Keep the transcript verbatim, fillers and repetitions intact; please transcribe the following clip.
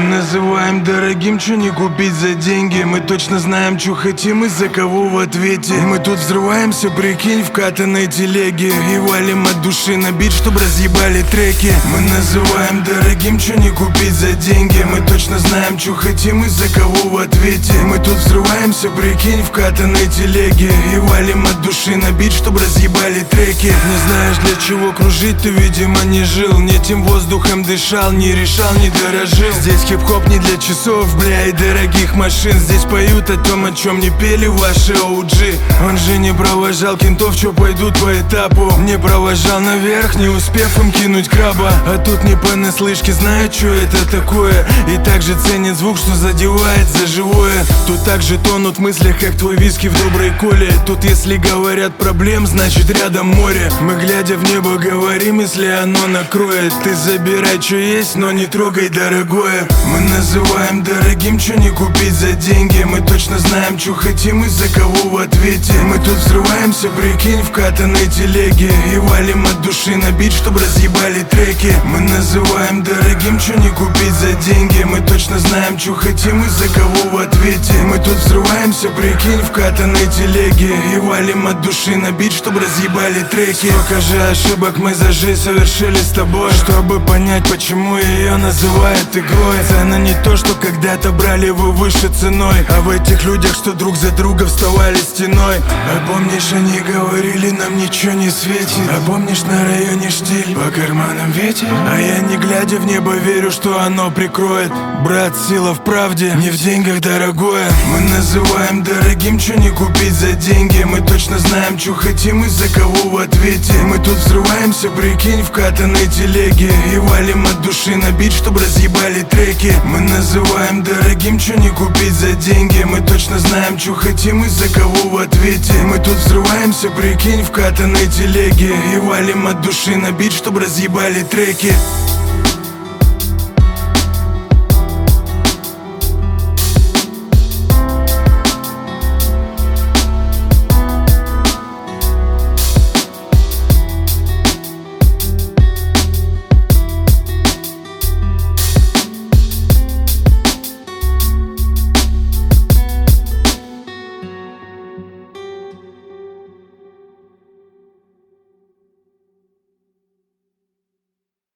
называем дорогим, чё не купить за деньги. Мы точно знаем, чё хотим и за кого в ответе. Мы тут взрываемся, прикинь, в катанной телеге и валим от души на бит, чтоб разъебали треки. Мы называем дорогим, чё не купить за деньги. Мы точно знаем, чё хотим и за кого в ответе. Мы тут взрываемся, прикинь, в катанной телеге и валим от души на бит, чтоб разъебали треки. Не знаешь, для чего кружить, ты, видимо, не жил, не тем воздухом дышал, не решал, не дорожил. Здесь хип-хоп не для часов, бля, и дорогих машин. Здесь поют о том, о чем не пели ваши оу джи. Он же не провожал кентов, чё пойдут по этапу. Не провожал наверх, не успев им кинуть краба. А тут не понаслышке знают, чё это такое. И также ценят звук, что задевает за живое. Тут также тонут в мыслях, как твой виски в доброй коле. Тут если говорят проблем, значит рядом море. Мы глядя в небо говорим, если оно накроет. Ты забирай, чё есть, но не трогай дорогое. Мы называем дорогим, чё не купить за деньги. Мы точно знаем, чё хотим и за кого в ответе. Мы тут взрываемся, прикинь, в катанной телеге и валим от души на бит, чтоб разъебали треки. Мы называем дорогим, чё не купить за деньги. Мы точно знаем, чё хотим и за кого в ответе. Мы тут взрываемся, прикинь, в катанной телеге и валим от души на бит, чтоб разъебали треки. Сколько же ошибок мы за жизнь совершили с тобой, чтобы понять, почему ее называют игрой. Цена не то, что когда-то брали вы выше ценой, а в этих людях, что друг за друга вставали стеной. А помнишь, они говорили, нам ничего не светит. А помнишь, на районе штиль, по карманам ветер. А я, не глядя в небо, верю, что оно прикроет. Брат, сила в правде, не в деньгах, дорогое. Мы называем дорогим, чё не купить за деньги. Мы точно знаем, чё хотим и за кого в ответе. Мы тут взрываемся, прикинь, в катанной телеге и валим от души на бит, чтоб разъебали треки. Мы называем дорогим, чё не купить за деньги. Мы точно знаем, чё хотим и за кого в ответе. Мы тут взрываемся, прикинь, в катанной телеге и валим от души на бит, чтоб разъебали треки.